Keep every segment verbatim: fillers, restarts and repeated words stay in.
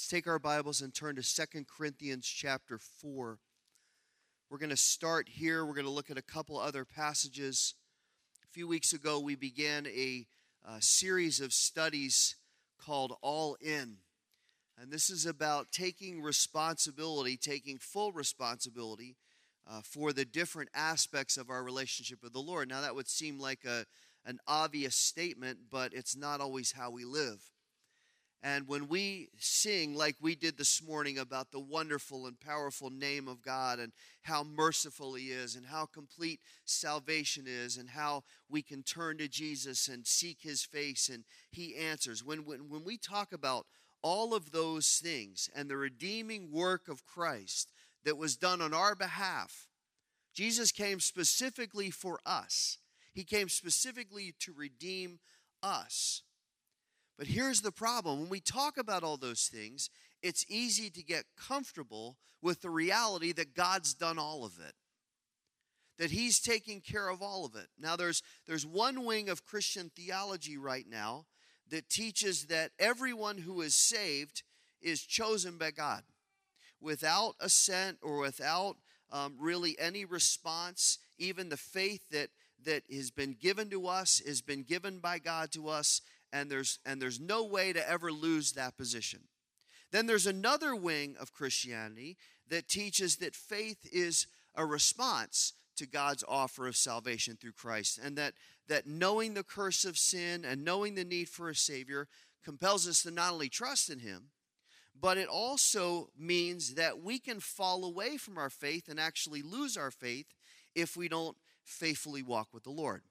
take our Bibles and turn to Second Corinthians chapter four. We're going to start here. We're going to look at a couple other passages. A few weeks ago, we began a, a series of studies called All In. And this is about taking responsibility, taking full responsibility uh, for the different aspects of our relationship with the Lord. Now, that would seem like a, an obvious statement, but it's not always how we live. And when we sing like we did this morning about the wonderful and powerful name of God and how merciful He is and how complete salvation is and how we can turn to Jesus and seek His face and He answers. When, when, when we talk about all of those things and the redeeming work of Christ that was done on our behalf, Jesus came specifically for us. He came specifically to redeem us. But here's the problem. When we talk about all those things, it's easy to get comfortable with the reality that God's done all of it, that He's taking care of all of it. Now, there's, there's one wing of Christian theology right now that teaches that everyone who is saved is chosen by God without assent or without um, really any response. Even the faith that, that has been given to us has been given by God to us. And there's and there's no way to ever lose that position. Then there's another wing of Christianity that teaches that faith is a response to God's offer of salvation through Christ, and that, that knowing the curse of sin and knowing the need for a Savior compels us to not only trust in Him, but it also means that we can fall away from our faith and actually lose our faith if we don't faithfully walk with the Lord.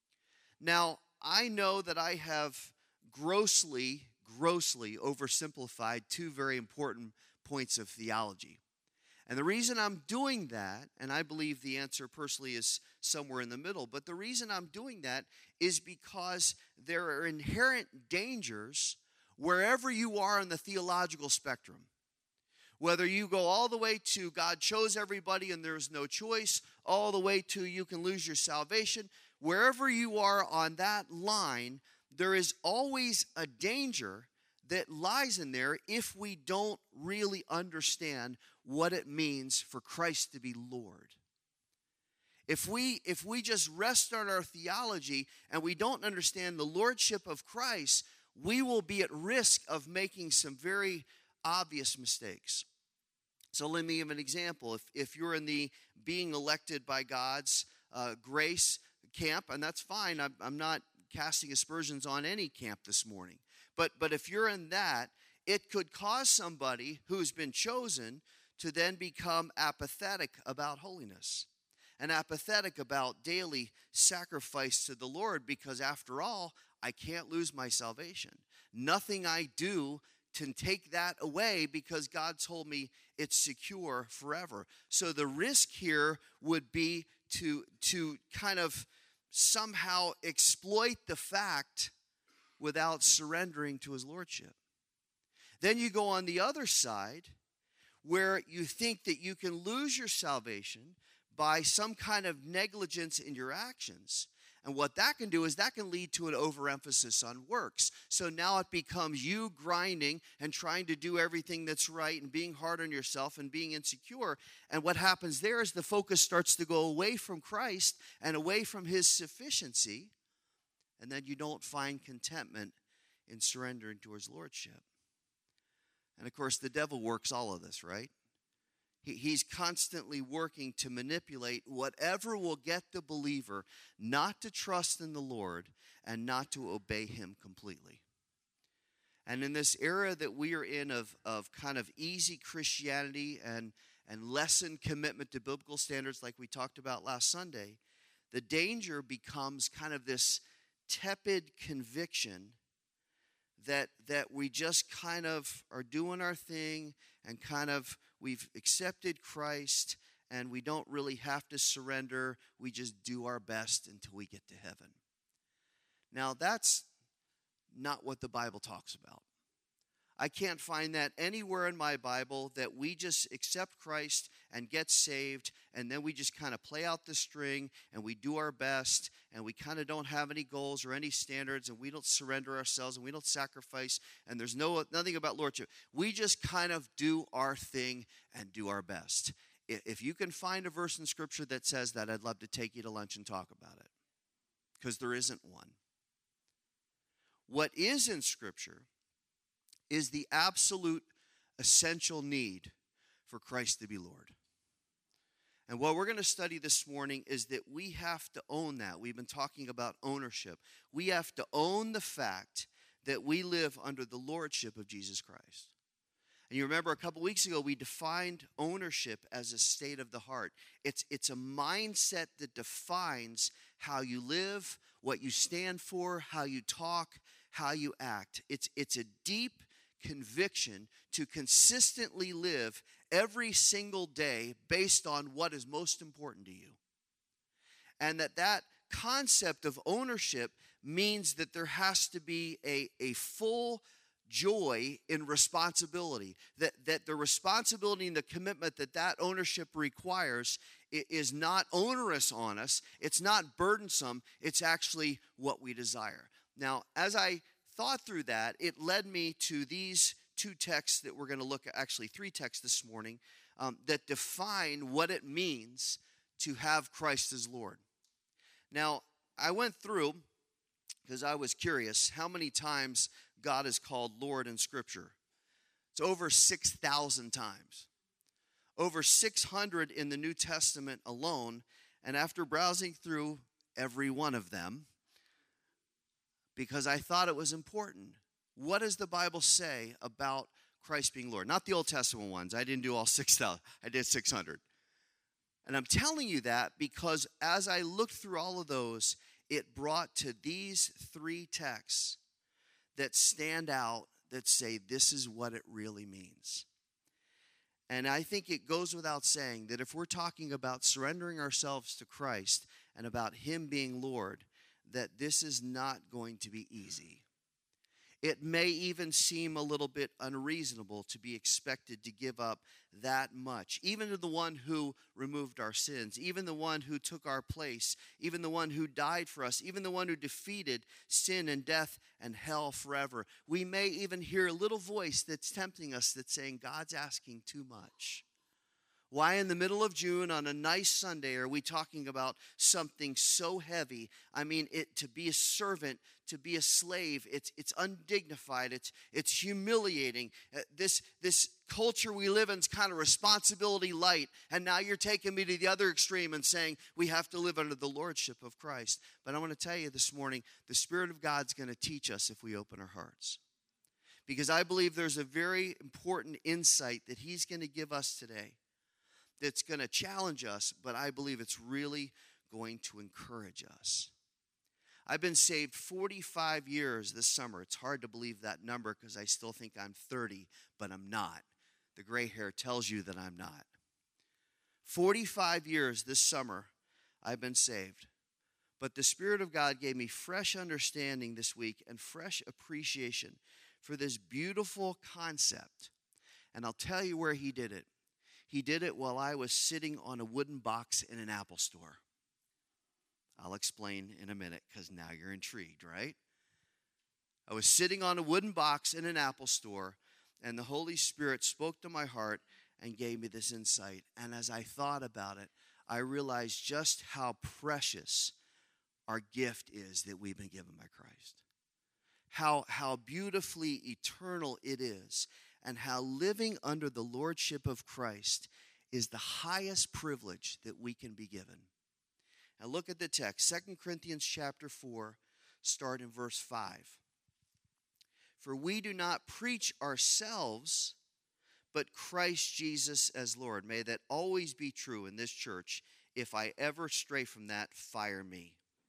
Now, I know that I have grossly, grossly oversimplified two very important points of theology. And the reason I'm doing that, and I believe the answer personally is somewhere in the middle, but the reason I'm doing that is because there are inherent dangers wherever you are on the theological spectrum. Whether you go all the way to God chose everybody and there's no choice, all the way to you can lose your salvation, wherever you are on that line, there is always a danger that lies in there if we don't really understand what it means for Christ to be Lord. If we, if we just rest on our theology and we don't understand the lordship of Christ, we will be at risk of making some very obvious mistakes. So let me give an example. If, if you're in the being elected by God's uh, grace camp, and that's fine. I'm, I'm not casting aspersions on any camp this morning. But, but if you're in that, it could cause somebody who's been chosen to then become apathetic about holiness and apathetic about daily sacrifice to the Lord, because after all, I can't lose my salvation. Nothing I do can take that away because God told me it's secure forever. So the risk here would be to, to kind of somehow exploit the fact without surrendering to His lordship. Then you go on the other side where you think that you can lose your salvation by some kind of negligence in your actions. And what that can do is that can lead to an overemphasis on works. So now it becomes you grinding and trying to do everything that's right and being hard on yourself and being insecure. And what happens there is the focus starts to go away from Christ and away from His sufficiency. And then you don't find contentment in surrendering to His lordship. And of course, the devil works all of this, right? He's constantly working to manipulate whatever will get the believer not to trust in the Lord and not to obey Him completely. And in this era that we are in of, of kind of easy Christianity and, and lessened commitment to biblical standards like we talked about last Sunday, the danger becomes kind of this tepid conviction that that we just kind of are doing our thing and kind of we've accepted Christ and we don't really have to surrender. We just do our best until we get to heaven. Now, that's not what the Bible talks about. I can't find that anywhere in my Bible, that we just accept Christ and get saved, and then we just kind of play out the string, and we do our best, and we kind of don't have any goals or any standards, and we don't surrender ourselves, and we don't sacrifice, and there's no nothing about lordship. We just kind of do our thing and do our best. If you can find a verse in Scripture that says that, I'd love to take you to lunch and talk about it, because there isn't one. What is in Scripture is the absolute essential need for Christ to be Lord. And what we're going to study this morning is that we have to own that. We've been talking about ownership. We have to own the fact that we live under the lordship of Jesus Christ. And you remember a couple weeks ago, we defined ownership as a state of the heart. It's, it's a mindset that defines how you live, what you stand for, how you talk, how you act. It's, it's a deep conviction to consistently live every single day based on what is most important to you. And that that concept of ownership means that there has to be a, a full joy in responsibility. That, that the responsibility and the commitment that that ownership requires is not onerous on us. It's not burdensome. It's actually what we desire. Now, as I thought through that, it led me to these two texts that we're going to look at, actually three texts this morning, um, that define what it means to have Christ as Lord. Now, I went through, because I was curious, how many times God is called Lord in Scripture. It's over six thousand times. Over six hundred in the New Testament alone, and after browsing through every one of them, because I thought it was important. What does the Bible say about Christ being Lord? Not the Old Testament ones. I didn't do all six thousand. I did six hundred. And I'm telling you that because as I looked through all of those, it brought to these three texts that stand out, that say this is what it really means. And I think it goes without saying that if we're talking about surrendering ourselves to Christ and about Him being Lord, that this is not going to be easy. It may even seem a little bit unreasonable to be expected to give up that much, even to the one who removed our sins, even the one who took our place, even the one who died for us, even the one who defeated sin and death and hell forever. We may even hear a little voice that's tempting us, that's saying, God's asking too much. Why in the middle of June on a nice Sunday are we talking about something so heavy? I mean, it to be a servant, to be a slave, it's it's undignified, it's it's humiliating. Uh, this this culture we live in is kind of responsibility light, and now you're taking me to the other extreme and saying we have to live under the lordship of Christ. But I want to tell you this morning, the Spirit of God's going to teach us if we open our hearts. Because I believe there's a very important insight that He's going to give us today that's going to challenge us, but I believe it's really going to encourage us. I've been saved forty-five years this summer. It's hard to believe that number because I still think I'm thirty, but I'm not. The gray hair tells you that I'm not. forty-five years this summer I've been saved. But the Spirit of God gave me fresh understanding this week and fresh appreciation for this beautiful concept. And I'll tell you where He did it. He did it while I was sitting on a wooden box in an Apple store. I'll explain in a minute because now you're intrigued, right? I was sitting on a wooden box in an Apple store, and the Holy Spirit spoke to my heart and gave me this insight. And as I thought about it, I realized just how precious our gift is that we've been given by Christ. How, how beautifully eternal it is. And how living under the lordship of Christ is the highest privilege that we can be given. Now look at the text, Second Corinthians chapter four, start in verse five. For we do not preach ourselves, but Christ Jesus as Lord. May that always be true in this church. If I ever stray from that, fire me.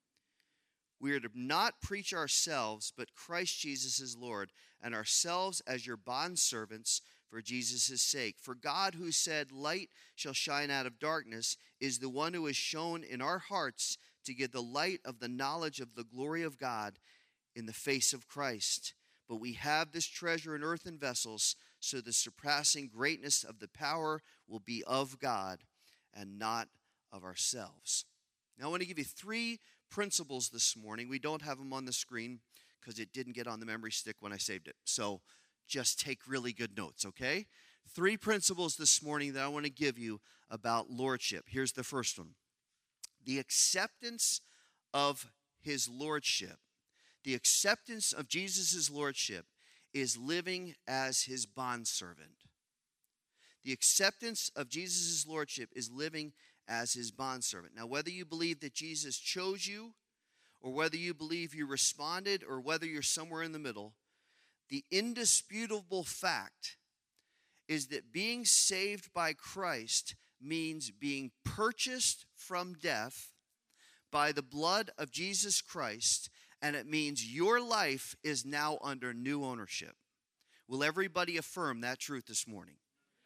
We are to not preach ourselves, but Christ Jesus is Lord, and ourselves as your bondservants for Jesus' sake. For God, who said, light shall shine out of darkness, is the one who has shown in our hearts to give the light of the knowledge of the glory of God in the face of Christ. but we have this treasure in earthen vessels, so the surpassing greatness of the power will be of God and not of ourselves. Now I want to give you three principles this morning. We don't have them on the screen because it didn't get on the memory stick when I saved it. So just take really good notes, okay? Three principles this morning that I want to give you about lordship. Here's the first one. The acceptance of his lordship. The acceptance of Jesus' lordship is living as his bondservant. The acceptance of Jesus' lordship is living as his bondservant. Now, whether you believe that Jesus chose you, or whether you believe you responded, or whether you're somewhere in the middle, the indisputable fact is that being saved by Christ means being purchased from death by the blood of Jesus Christ, and it means your life is now under new ownership. Will everybody affirm that truth this morning?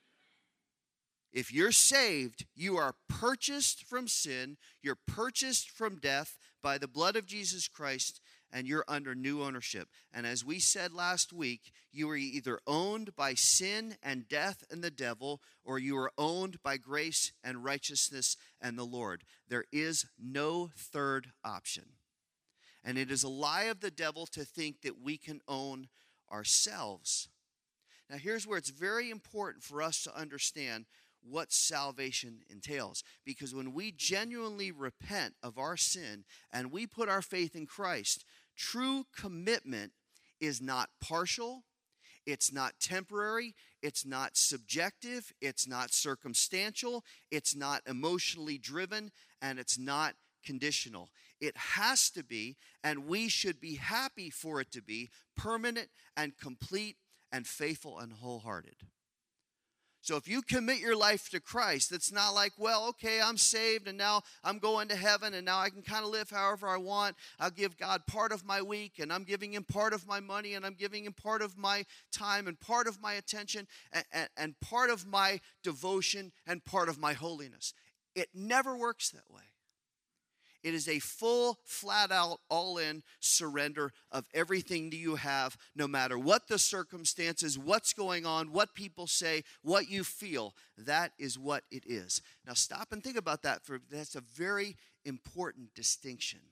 If you're saved, you are purchased from sin, you're purchased from death by the blood of Jesus Christ, and you're under new ownership. And as we said last week, you are either owned by sin and death and the devil, or you are owned by grace and righteousness and the Lord. There is no third option. And it is a lie of the devil to think that we can own ourselves. Now here's where it's very important for us to understand what salvation entails. Because when we genuinely repent of our sin and we put our faith in Christ, true commitment is not partial, it's not temporary, it's not subjective, it's not circumstantial, it's not emotionally driven, and it's not conditional. It has to be, and we should be happy for it to be, permanent and complete and faithful and wholehearted. So if you commit your life to Christ, it's not like, well, okay, I'm saved and now I'm going to heaven and now I can kind of live however I want. I'll give God part of my week and I'm giving him part of my money and I'm giving him part of my time and part of my attention and, and, and part of my devotion and part of my holiness. It never works that way. It is a full, flat-out, all-in surrender of everything that you have, no matter what the circumstances, what's going on, what people say, what you feel. That is what it is. Now stop and think about that. For that's a very important distinction.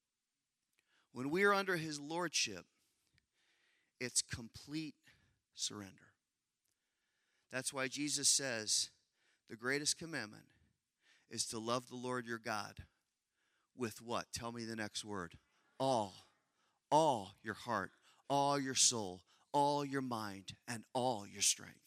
When we are under his lordship, it's complete surrender. That's why Jesus says the greatest commandment is to love the Lord your God. With what? Tell me the next word. All. All your heart, all your soul, all your mind, and all your strength.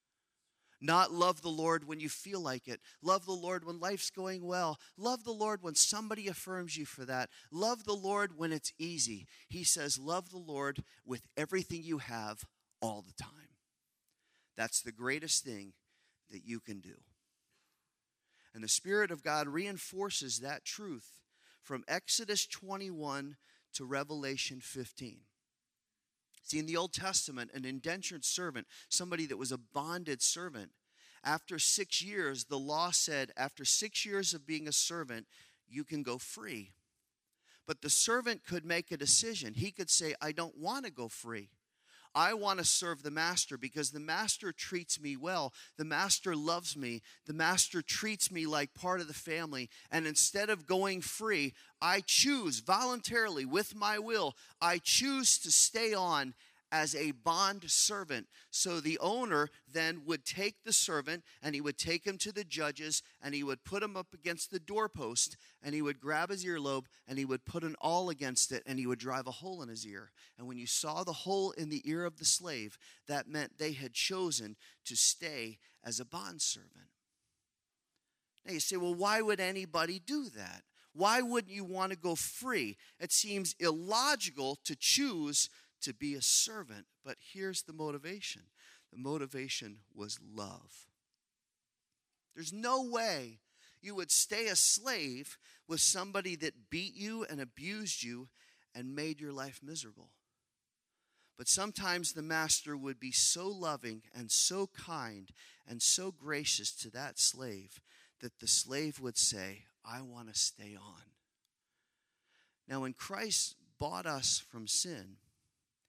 Not love the Lord when you feel like it. Love the Lord when life's going well. Love the Lord when somebody affirms you for that. Love the Lord when it's easy. He says, love the Lord with everything you have all the time. That's the greatest thing that you can do. And the Spirit of God reinforces that truth from Exodus twenty-one to Revelation fifteen. See, in the Old Testament, an indentured servant, somebody that was a bonded servant, after six years, the law said, after six years of being a servant, you can go free. But the servant could make a decision. He could say, I don't want to go free. I want to serve the master because the master treats me well. The master loves me. The master treats me like part of the family. And instead of going free, I choose voluntarily with my will, I choose to stay on as a bond servant. So the owner then would take the servant and he would take him to the judges and he would put him up against the doorpost and he would grab his earlobe and he would put an awl against it and he would drive a hole in his ear. And when you saw the hole in the ear of the slave, that meant they had chosen to stay as a bond servant. Now you say, well, why would anybody do that? Why wouldn't you want to go free? It seems illogical to choose to be a servant, but here's the motivation. The motivation was love. There's no way you would stay a slave with somebody that beat you and abused you and made your life miserable. But sometimes the master would be so loving and so kind and so gracious to that slave that the slave would say, I want to stay on. Now, when Christ bought us from sin,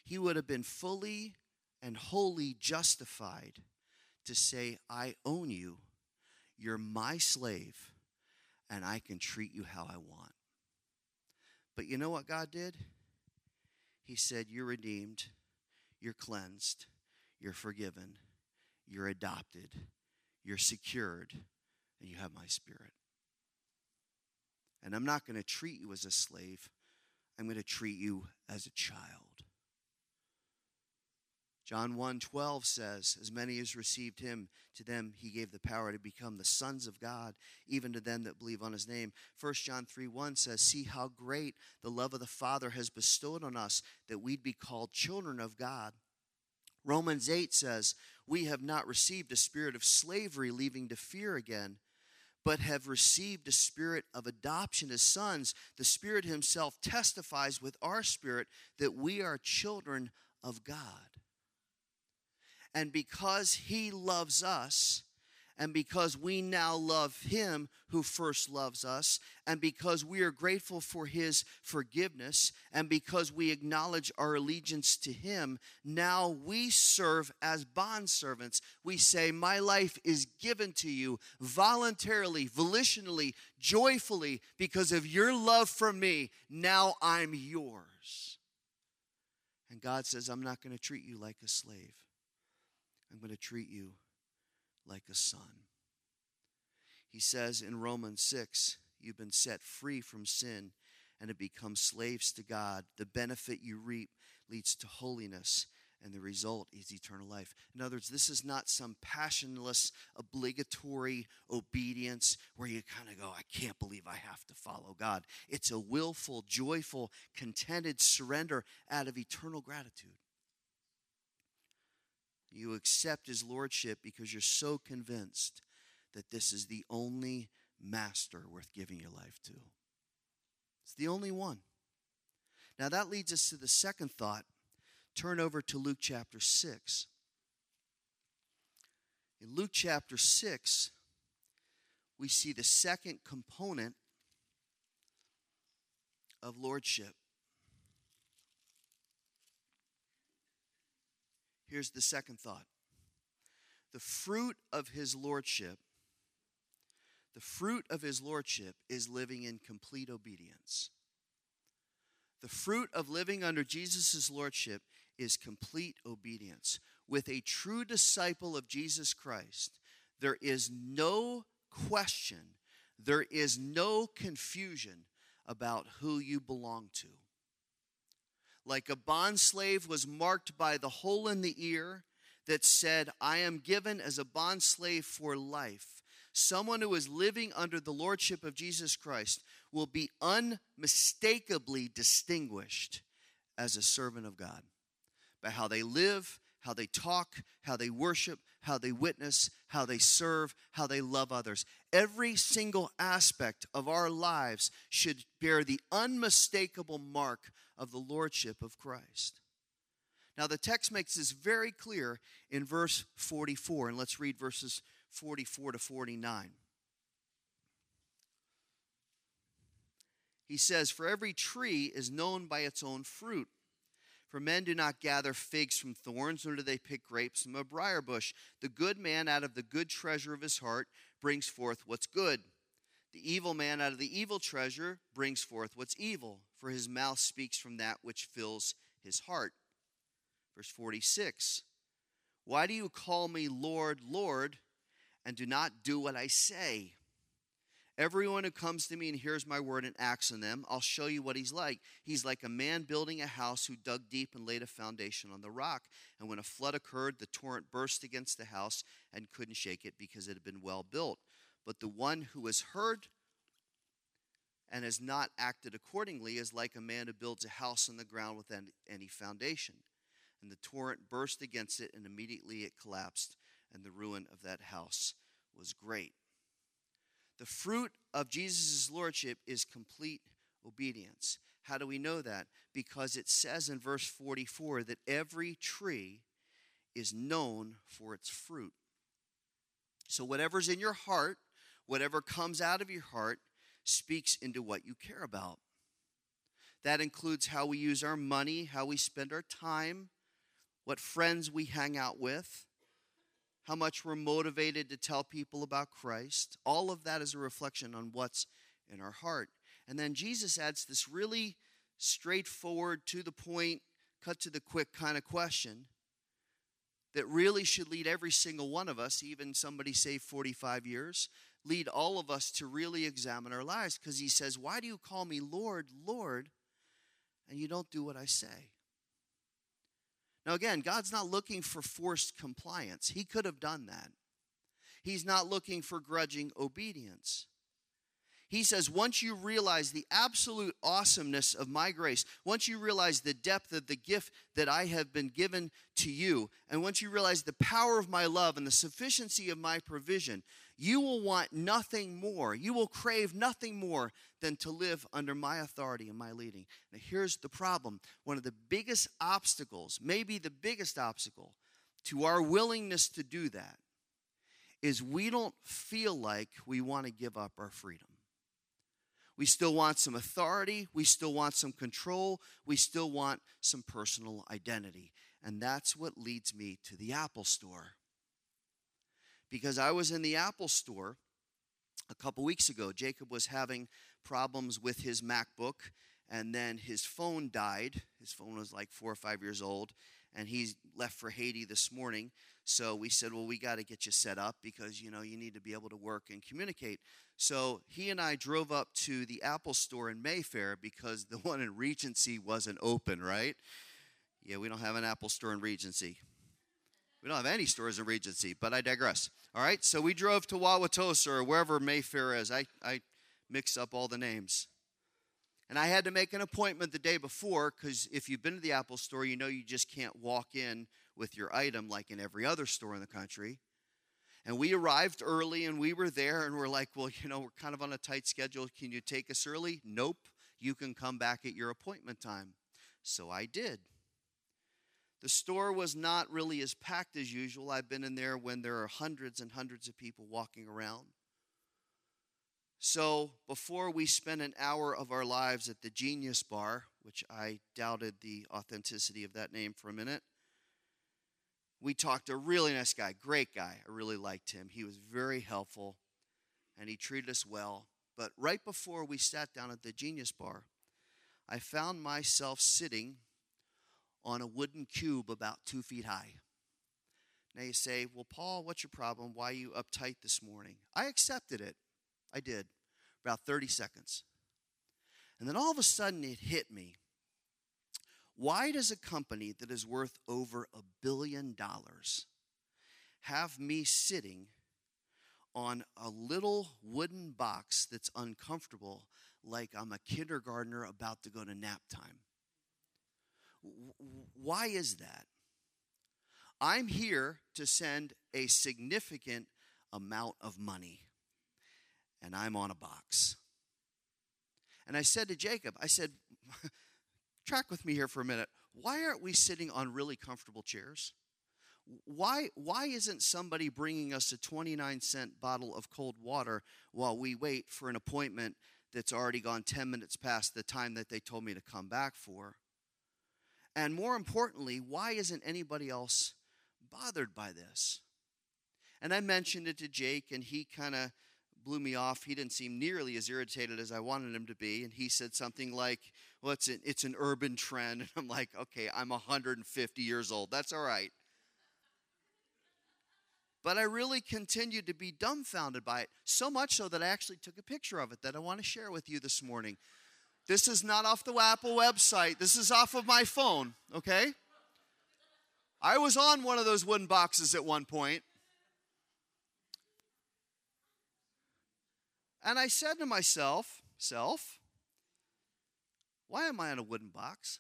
he would have been fully and wholly justified to say, I own you, you're my slave, and I can treat you how I want. But you know what God did? He said, you're redeemed, you're cleansed, you're forgiven, you're adopted, you're secured, and you have my Spirit. And I'm not going to treat you as a slave. I'm going to treat you as a child. John one twelve says, as many as received him, to them he gave the power to become the sons of God, even to them that believe on his name. First John three one says, see how great the love of the Father has bestowed on us, that we'd be called children of God. Romans eight says, we have not received a spirit of slavery, leading to fear again, but have received a spirit of adoption as sons. The Spirit himself testifies with our spirit that we are children of God. And because he loves us, and because we now love him who first loves us, and because we are grateful for his forgiveness, and because we acknowledge our allegiance to him, now we serve as bondservants. We say, my life is given to you voluntarily, volitionally, joyfully, because of your love for me. Now I'm yours. And God says, I'm not going to treat you like a slave. I'm going to treat you like a son. He says in Romans six, you've been set free from sin and have become slaves to God. The benefit you reap leads to holiness, and the result is eternal life. In other words, this is not some passionless, obligatory obedience where you kind of go, I can't believe I have to follow God. It's a willful, joyful, contented surrender out of eternal gratitude. You accept his lordship because you're so convinced that this is the only master worth giving your life to. It's the only one. Now that leads us to the second thought. Turn over to Luke chapter six. In Luke chapter six, we see the second component of lordship. Here's the second thought. The fruit of his lordship, the fruit of his lordship is living in complete obedience. The fruit of living under Jesus' lordship is complete obedience. With a true disciple of Jesus Christ, there is no question, there is no confusion about who you belong to. Like a bondslave was marked by the hole in the ear that said, I am given as a bondslave for life. Someone who is living under the lordship of Jesus Christ will be unmistakably distinguished as a servant of God by how they live, how they talk, how they worship, how they witness, how they serve, how they love others. Every single aspect of our lives should bear the unmistakable mark of the lordship of Christ. Now the text makes this very clear in verse forty-four, and let's read verses forty-four to forty-nine. He says, for every tree is known by its own fruit. For men do not gather figs from thorns, nor do they pick grapes from a briar bush. The good man out of the good treasure of his heart brings forth what's good. The evil man out of the evil treasure brings forth what's evil, for his mouth speaks from that which fills his heart. Verse forty-six, why do you call me Lord, Lord, and do not do what I say? Everyone who comes to me and hears my word and acts on them, I'll show you what he's like. He's like a man building a house who dug deep and laid a foundation on the rock. And when a flood occurred, the torrent burst against the house and couldn't shake it because it had been well built. But the one who has heard and has not acted accordingly is like a man who builds a house on the ground without any foundation. And the torrent burst against it, and immediately it collapsed, and the ruin of that house was great. The fruit of Jesus' lordship is complete obedience. How do we know that? Because it says in verse forty-four that every tree is known for its fruit. So whatever's in your heart, whatever comes out of your heart, speaks into what you care about. That includes how we use our money, how we spend our time, what friends we hang out with, how much we're motivated to tell people about Christ. All of that is a reflection on what's in our heart. And then Jesus adds this really straightforward, to the point, cut to the quick kind of question that really should lead every single one of us, even somebody say forty-five years, lead all of us to really examine our lives. Because he says, why do you call me Lord, Lord, and you don't do what I say? Now again, God's not looking for forced compliance. He could have done that. He's not looking for grudging obedience. He says, once you realize the absolute awesomeness of my grace, once you realize the depth of the gift that I have been given to you, and once you realize the power of my love and the sufficiency of my provision, you will want nothing more. You will crave nothing more than to live under my authority and my leading. Now here's the problem. One of the biggest obstacles, maybe the biggest obstacle to our willingness to do that, is we don't feel like we want to give up our freedom. We still want some authority. We still want some control. We still want some personal identity. And that's what leads me to the Apple Store. Because I was in the Apple Store a couple weeks ago. Jacob was having problems with his MacBook, and then his phone died. His phone was like four or five years old, and he left for Haiti this morning. So we said, well, we got to get you set up because, you know, you need to be able to work and communicate. So he and I drove up to the Apple Store in Mayfair because the one in Regency wasn't open, right? Yeah, we don't have an Apple Store in Regency. We don't have any stores in Regency, but I digress. All right, so we drove to Wauwatosa or wherever Mayfair is. I, I mix up all the names. And I had to make an appointment the day before because if you've been to the Apple Store, you know you just can't walk in with your item like in every other store in the country. And we arrived early, and we were there, and we're like, well, you know, we're kind of on a tight schedule. Can you take us early? Nope. You can come back at your appointment time. So I did. The store was not really as packed as usual. I've been in there when there are hundreds and hundreds of people walking around. So before we spent an hour of our lives at the Genius Bar, which I doubted the authenticity of that name for a minute, we talked to a really nice guy, great guy. I really liked him. He was very helpful, and he treated us well. But right before we sat down at the Genius Bar, I found myself sitting on a wooden cube about two feet high. Now you say, well, Paul, what's your problem? Why are you uptight this morning? I accepted it. I did. About thirty seconds. And then all of a sudden it hit me. Why does a company that is worth over a billion dollars have me sitting on a little wooden box that's uncomfortable like I'm a kindergartner about to go to nap time? Why is that? I'm here to send a significant amount of money, and I'm on a box. And I said to Jacob, I said, track with me here for a minute. Why aren't we sitting on really comfortable chairs? Why, why isn't somebody bringing us a twenty-nine cent bottle of cold water while we wait for an appointment that's already gone ten minutes past the time that they told me to come back for? And more importantly, why isn't anybody else bothered by this? And I mentioned it to Jake, and he kind of blew me off. He didn't seem nearly as irritated as I wanted him to be. And he said something like, well, it's an, it's an urban trend. And I'm like, okay, I'm one hundred fifty years old. That's all right. But I really continued to be dumbfounded by it, so much so that I actually took a picture of it that I want to share with you this morning. This is not off the Apple website. This is off of my phone, okay? I was on one of those wooden boxes at one point. And I said to myself, self, why am I on a wooden box?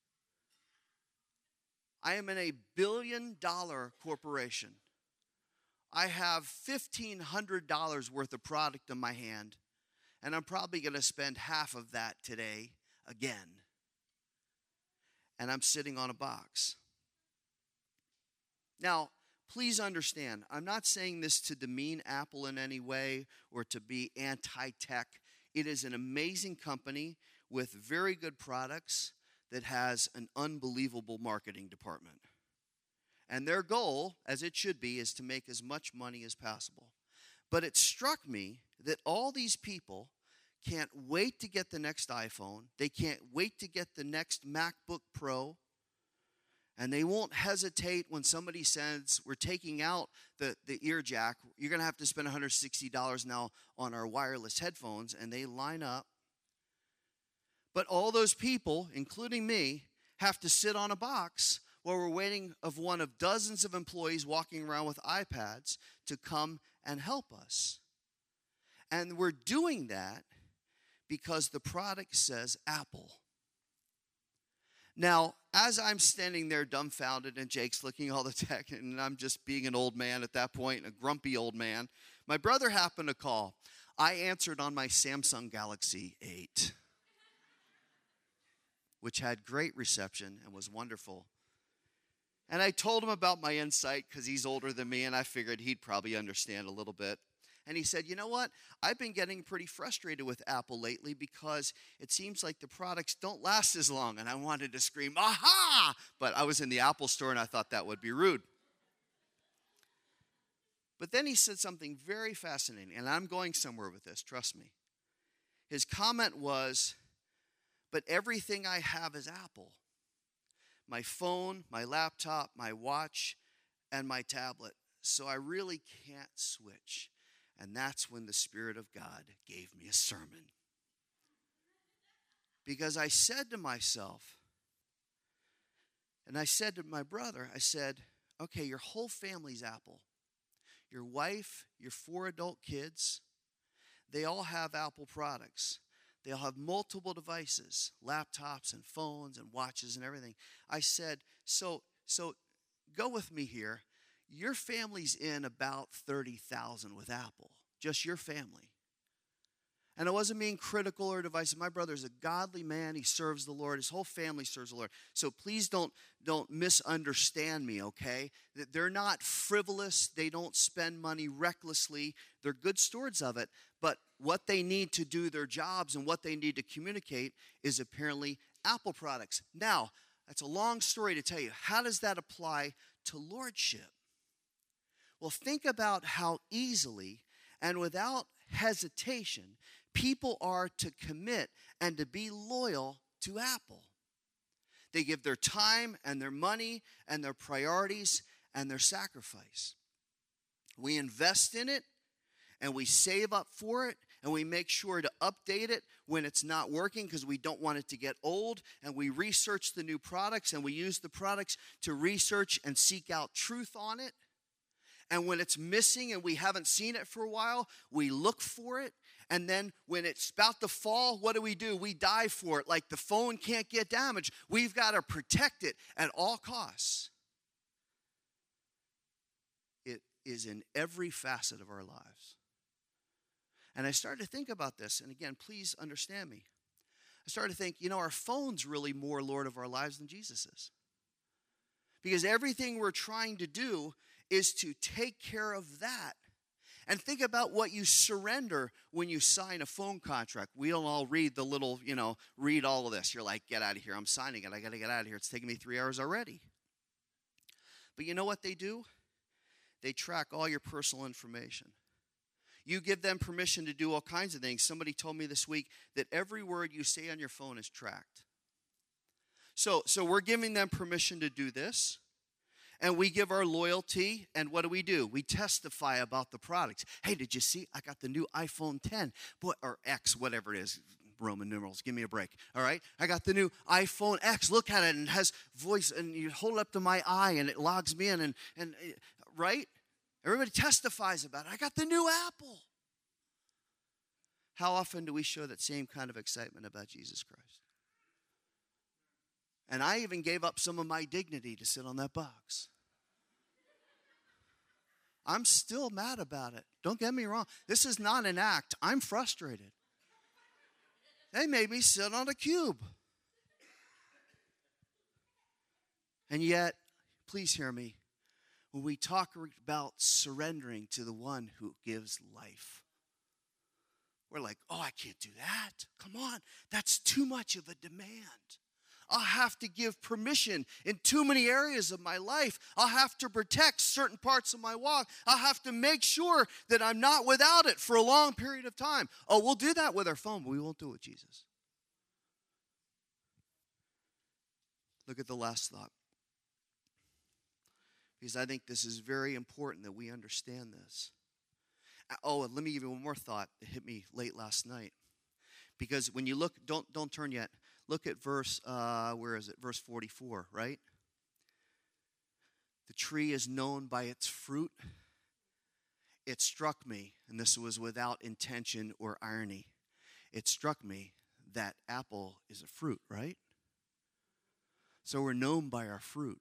I am in a billion dollar corporation. I have fifteen hundred dollars worth of product in my hand, and I'm probably going to spend half of that today again. And I'm sitting on a box. Now, please understand, I'm not saying this to demean Apple in any way or to be anti-tech. It is an amazing company. with very good products that has an unbelievable marketing department. And their goal, as it should be, is to make as much money as possible. But it struck me that all these people can't wait to get the next iPhone. They can't wait to get the next MacBook Pro. And they won't hesitate when somebody says, we're taking out the, the ear jack. You're going to have to spend one hundred sixty dollars now on our wireless headphones. And they line up. But all those people, including me, have to sit on a box while we're waiting of one of dozens of employees walking around with iPads to come and help us. And we're doing that because the product says Apple. Now, as I'm standing there dumbfounded and Jake's looking at all the tech and I'm just being an old man at that point, a grumpy old man, my brother happened to call. I answered on my Samsung Galaxy eight, which had great reception and was wonderful. And I told him about my insight because he's older than me and I figured he'd probably understand a little bit. And he said, you know what? I've been getting pretty frustrated with Apple lately because it seems like the products don't last as long. And I wanted to scream, aha! But I was in the Apple store and I thought that would be rude. But then he said something very fascinating, and I'm going somewhere with this, trust me. His comment was, but everything I have is Apple. My phone, my laptop, my watch, and my tablet. So I really can't switch. And that's when the Spirit of God gave me a sermon. Because I said to myself, and I said to my brother, I said, okay, your whole family's Apple. Your wife, your four adult kids, they all have Apple products. They all have multiple devices, laptops and phones and watches and everything. I said, so, so go with me here. Your family's in about thirty thousand with Apple, just your family. And I wasn't being critical or divisive. My brother's a godly man. He serves the Lord. His whole family serves the Lord. So please don't, don't misunderstand me, okay? They're not frivolous. They don't spend money recklessly. They're good stewards of it. But what they need to do their jobs and what they need to communicate is apparently Apple products. Now, that's a long story to tell you. How does that apply to lordship? Well, think about how easily and without hesitation people are to commit and to be loyal to Apple. They give their time and their money and their priorities and their sacrifice. We invest in it and we save up for it and we make sure to update it when it's not working because we don't want it to get old, and we research the new products and we use the products to research and seek out truth on it. And when it's missing and we haven't seen it for a while, we look for it. And then when it's about to fall, what do we do? We dive for it. Like the phone can't get damaged. We've got to protect it at all costs. It is in every facet of our lives. And I started to think about this. And again, please understand me. I started to think, you know, our phone's really more Lord of our lives than Jesus is. Because everything we're trying to do is to take care of that. And think about what you surrender when you sign a phone contract. We don't all read the little, you know, read all of this. You're like, get out of here. I'm signing it. I got to get out of here. It's taking me three hours already. But you know what they do? They track all your personal information. You give them permission to do all kinds of things. Somebody told me this week that every word you say on your phone is tracked. So, so we're giving them permission to do this. And we give our loyalty, and what do we do? We testify about the products. Hey, did you see? I got the new iPhone ten, boy, or X, whatever it is, Roman numerals. Give me a break, all right? I got the new iPhone X. Look at it, and it has voice, and you hold it up to my eye, and it logs me in, and, and right? Everybody testifies about it. I got the new Apple. How often do we show that same kind of excitement about Jesus Christ? And I even gave up some of my dignity to sit on that box. I'm still mad about it. Don't get me wrong. This is not an act. I'm frustrated. They made me sit on a cube. And yet, please hear me, when we talk about surrendering to the one who gives life, We're like, oh, I can't do that. Come on, that's too much of a demand. I'll have to give permission in too many areas of my life. I'll have to protect certain parts of my walk. I'll have to make sure that I'm not without it for a long period of time. Oh, we'll do that with our phone, but we won't do it with Jesus. Look at the last thought. Because I think this is very important that we understand this. Oh, and let me give you one more thought that hit me late last night. Because when you look, don't don't turn yet. Look at verse, uh, where is it? Verse forty-four, right? The tree is known by its fruit. It struck me, and this was without intention or irony. It struck me that apple is a fruit, right? So we're known by our fruit.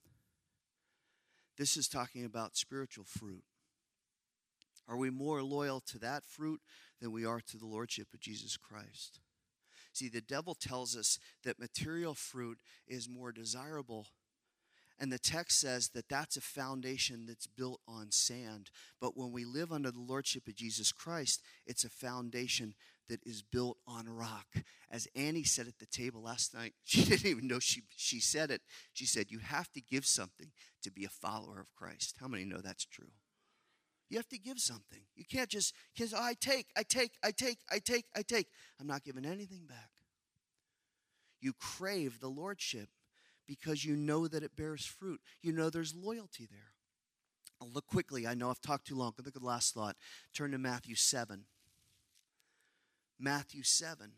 This is talking about spiritual fruit. Are we more loyal to that fruit than we are to the lordship of Jesus Christ? See, the devil tells us that material fruit is more desirable. And the text says that that's a foundation that's built on sand. But when we live under the lordship of Jesus Christ, it's a foundation that is built on rock. As Annie said at the table last night, she didn't even know she, she said it. She said, you have to give something to be a follower of Christ. How many know that's true? You have to give something. You can't just, because I take, I take, I take, I take, I take. I'm not giving anything back. You crave the lordship because you know that it bears fruit. You know there's loyalty there. I'll look quickly. I know I've talked too long. Look at the last thought. Turn to Matthew seven. Matthew seven.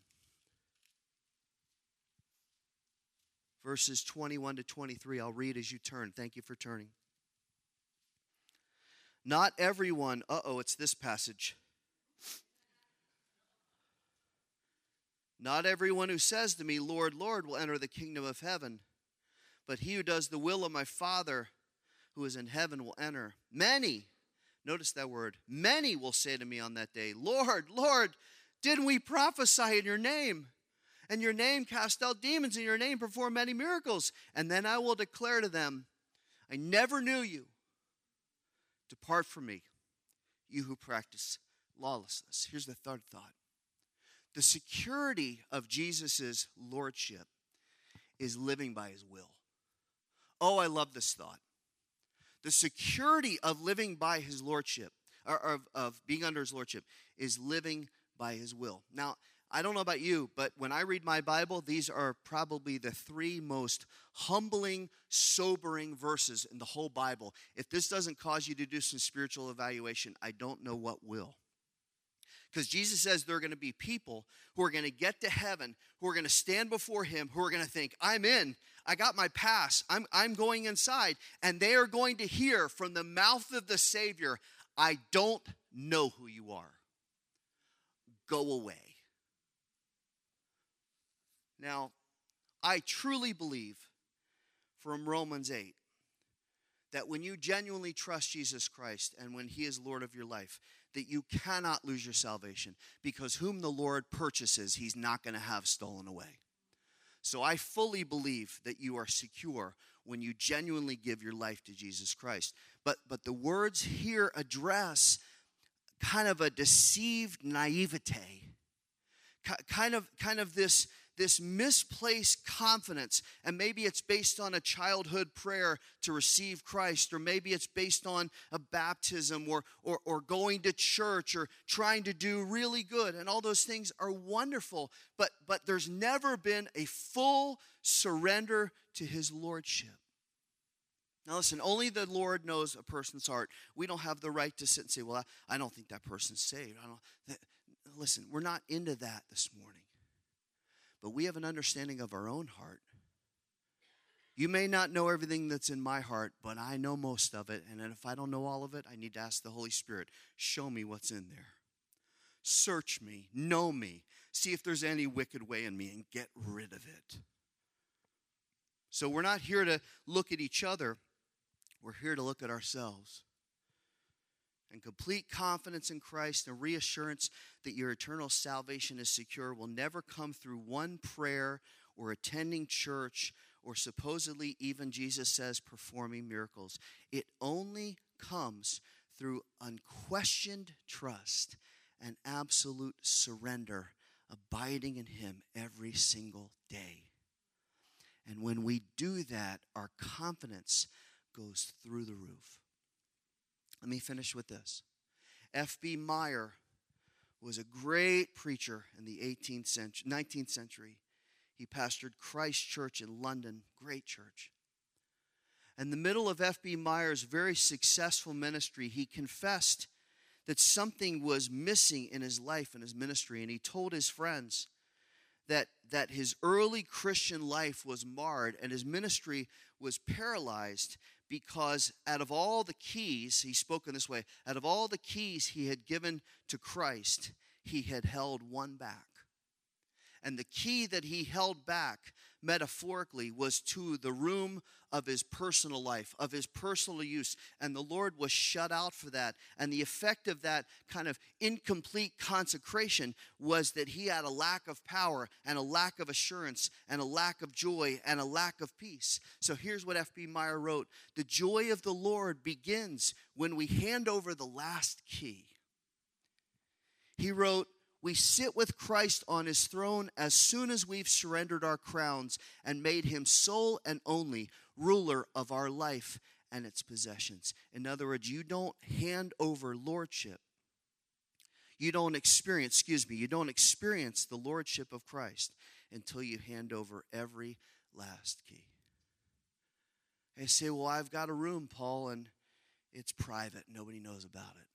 Verses twenty-one to twenty-three. I'll read as you turn. Thank you for turning. Not everyone, uh-oh, it's this passage. Not everyone who says to me, Lord, Lord, will enter the kingdom of heaven, but he who does the will of my Father who is in heaven will enter. Many, notice that word, many will say to me on that day, Lord, Lord, didn't we prophesy in your name? And your name cast out demons, in your name perform many miracles. And then I will declare to them, I never knew you. Depart from me, you who practice lawlessness. Here's the third thought. The security of Jesus' lordship is living by his will. Oh, I love this thought. The security of living by his lordship, or of, of being under his lordship, is living by his will. Now, I don't know about you, but when I read my Bible, these are probably the three most humbling, sobering verses in the whole Bible. If this doesn't cause you to do some spiritual evaluation, I don't know what will. Because Jesus says there are going to be people who are going to get to heaven, who are going to stand before him, who are going to think, I'm in, I got my pass, I'm, I'm going inside. And they are going to hear from the mouth of the Savior, I don't know who you are. Go away. Now, I truly believe from Romans eight that when you genuinely trust Jesus Christ and when he is Lord of your life, that you cannot lose your salvation, because whom the Lord purchases, he's not going to have stolen away. So I fully believe that you are secure when you genuinely give your life to Jesus Christ. But, but the words here address kind of a deceived naivete, kind of, kind of this, this misplaced confidence. And maybe it's based on a childhood prayer to receive Christ, or maybe it's based on a baptism, or, or, or going to church, or trying to do really good. And all those things are wonderful, but, but there's never been a full surrender to his lordship. Now listen, only the Lord knows a person's heart. We don't have the right to sit and say, well, I, I don't think that person's saved. I don't. That, listen, we're not into that this morning. But we have an understanding of our own heart. You may not know everything that's in my heart, but I know most of it. And if I don't know all of it, I need to ask the Holy Spirit, show me what's in there. Search me, know me, see if there's any wicked way in me, and get rid of it. So we're not here to look at each other. We're here to look at ourselves. And complete confidence in Christ and reassurance that your eternal salvation is secure will never come through one prayer or attending church or supposedly, even Jesus says, performing miracles. It only comes through unquestioned trust and absolute surrender, abiding in him every single day. And when we do that, our confidence goes through the roof. Let me finish with this. F B Meyer was a great preacher in the eighteenth century, nineteenth century. He pastored Christ Church in London, great church. In the middle of F B Meyer's very successful ministry, he confessed that something was missing in his life and his ministry, and he told his friends that, that his early Christian life was marred and his ministry was paralyzed because out of all the keys, he spoke in this way, out of all the keys he had given to Christ, he had held one back. And the key that he held back, metaphorically, was to the room of his personal life, of his personal use. And the Lord was shut out for that. And the effect of that kind of incomplete consecration was that he had a lack of power and a lack of assurance and a lack of joy and a lack of peace. So here's what F B Meyer wrote. The joy of the Lord begins when we hand over the last key. He wrote, we sit with Christ on his throne as soon as we've surrendered our crowns and made him sole and only ruler of our life and its possessions. In other words, you don't hand over lordship. You don't experience, excuse me, you don't experience the lordship of Christ until you hand over every last key. They say, well, I've got a room, Paul, and it's private. Nobody knows about it.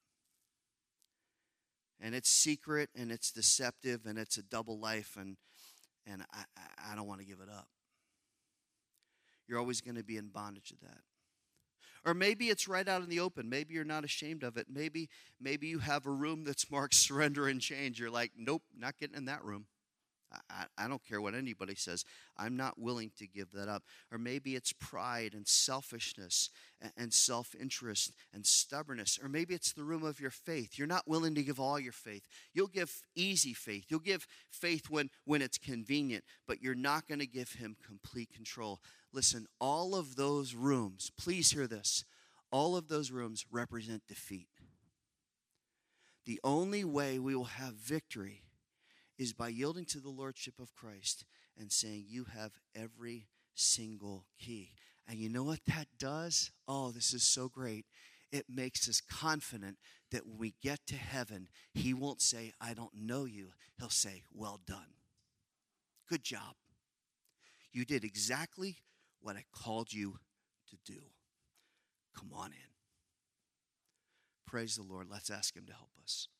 And it's secret, and it's deceptive, and it's a double life, and, and I, I don't want to give it up. You're always going to be in bondage to that. Or maybe it's right out in the open. Maybe you're not ashamed of it. Maybe, maybe you have a room that's marked surrender and change. You're like, nope, not getting in that room. I, I don't care what anybody says. I'm not willing to give that up. Or maybe it's pride and selfishness and, and self-interest and stubbornness. Or maybe it's the room of your faith. You're not willing to give all your faith. You'll give easy faith. You'll give faith when, when it's convenient, but you're not going to give him complete control. Listen, all of those rooms, please hear this, all of those rooms represent defeat. The only way we will have victory is by yielding to the lordship of Christ and saying, you have every single key. And you know what that does? Oh, this is so great. It makes us confident that when we get to heaven, he won't say, I don't know you. He'll say, well done. Good job. You did exactly what I called you to do. Come on in. Praise the Lord. Let's ask him to help us.